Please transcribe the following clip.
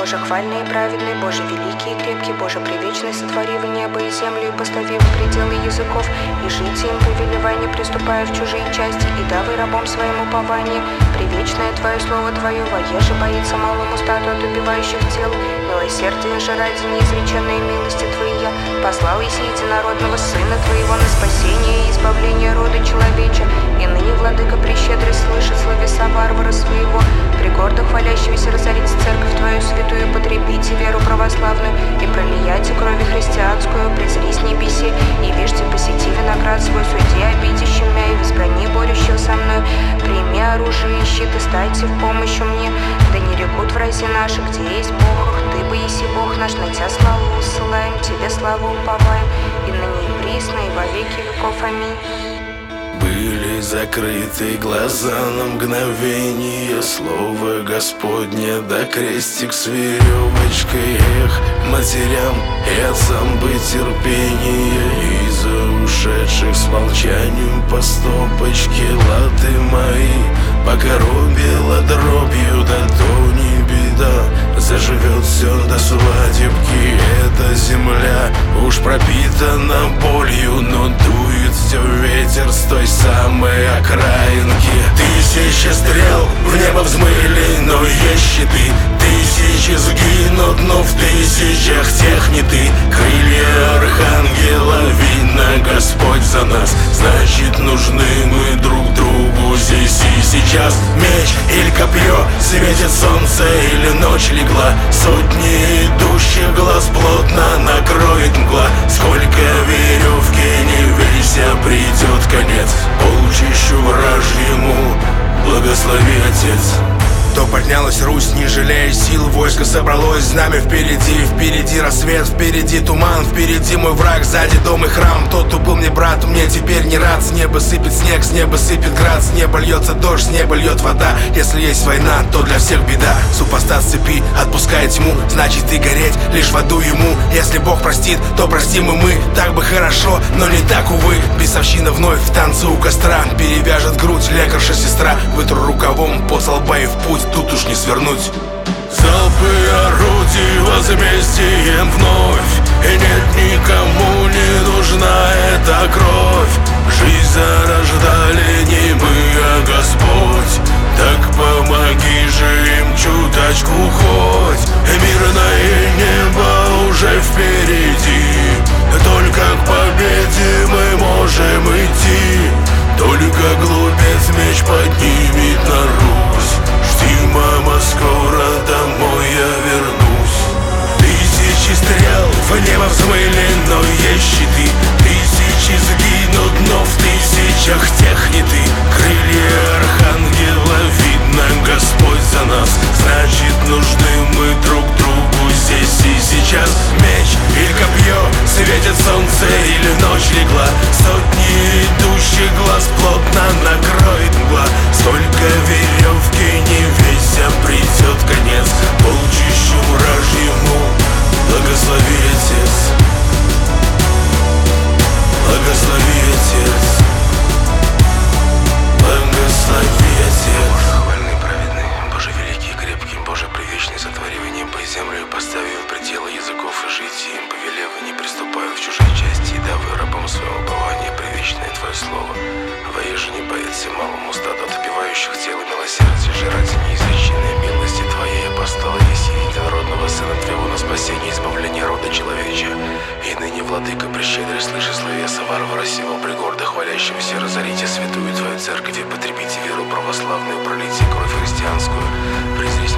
Боже хвальный и праведный, Боже великий и крепкий, Боже привечный, сотворив небо и землю и поставив пределы языков, и жить им повелевай, не приступая в чужие части, и давай рабом своим упование. Привечное Твое слово Твое, воеже боится малому стаду от убивающих тел. Милосердие же ради неизреченной милости Твоей послал Иси единородного Сына Твоего на спасение и избавление рода человеча. И ныне, Владыка, прещедрый, слышит словеса варвара своего, при гордо хвалящегося разорить церковь Твою святую, потребите веру православную и пролияйте крови христианскую, презри с небеси, и вижте, посети виноград свой, суди обидящим мя и возбрани борющего со мной. Прими оружие и щит, и стайте в помощь мне, да не рекут врази наши, где есть Бог, Ты бы еси Бог наш, на Тя славу усылаем, Тебе славу уповаем, и ныне и присно, и во веки веков. Аминь. Были закрыты глаза на мгновение, слово Господне, да крестик с веревочкой. Эх, матерям и отцам бы терпение, и за ушедших с молчанием по стопочке. Латы мои покоробило дробью, да то не беда, заживет все до свадебки. Эта земля уж пропитана болью, но дует все ветер с той самой окраинки. Тысячи стрел в небо взмыли, но есть щиты. Тысячи сгинут, но в тысячах тех не ты. Крылья архангела, видно, Господь за нас, значит, нужны мы друг другу здесь и сейчас. Меч или копье, светит солнце или ночь легла, сотни идущих глаз плотно накроет мгла. Сколько веревки не вейся, придет конец полчищу вражьему, благослови, Отец. То поднялась Русь, не жалея сил, войско собралось, знамя впереди. Впереди рассвет, впереди туман, впереди мой враг, сзади дом и храм. Тот, кто был мне брат, мне теперь не рад. С неба сыпет снег, с неба сыпет град, с неба льется дождь, с неба льет вода. Если есть война, то для всех беда. Супостат с цепи отпускает тьму, значит и гореть лишь в аду ему. Если Бог простит, то простим и мы. Так бы хорошо, но не так, увы. Бесовщина вновь в танце у костра, перевяжет грудь лекарша сестра, вытру рукавом пот со лба и в путь, тут уж не свернуть. Залпы орудий возмездием вновь, и нет, никому не нужна эта кровь. Жизнь зарождали не мы, а Господь. Так помоги же им чуточку хоть. Мирное небо уже впереди, только к победе мы можем идти. Только глупец меч поднимет на Русь. Жди, мама, скоро домой я вернусь. Тысячи стрел в небо взмыли, но есть щиты. Тысячи сгинут, но в тысячах тех не ты. Крылья архангела, видно, Господь за нас, значит, нужны мы друг другу здесь и сейчас. Меч или копье, светит солнце или ночь легла, сотни идущих глаз плотно накроет мгла. Сколько веревки не вейся, придет конец полчищу вражьему, благослови, Отец. Благослови, Отец. Благослови, Отец. Боже хвальный, праведный, Боже великий и крепкий, Боже привечный, сотворив небо и землю и поставив пределы языков, и жить им повелев, и не приступая в чужие части, и давай рабам своего упования, привечное Твое слово. Воеже не боится малому стаду от убивающих тел, и милосердие же ради неизреченной милости Твоей апостола Иси единородного Сына Твоего на спасение и избавление рода человеча. И ныне, Владыка, прещедрый, слыши словеса варвара сего, при гордо хвалящемся, разорите святую Твою церковь и потребите веру православную, пролейте кровь христианскую, презри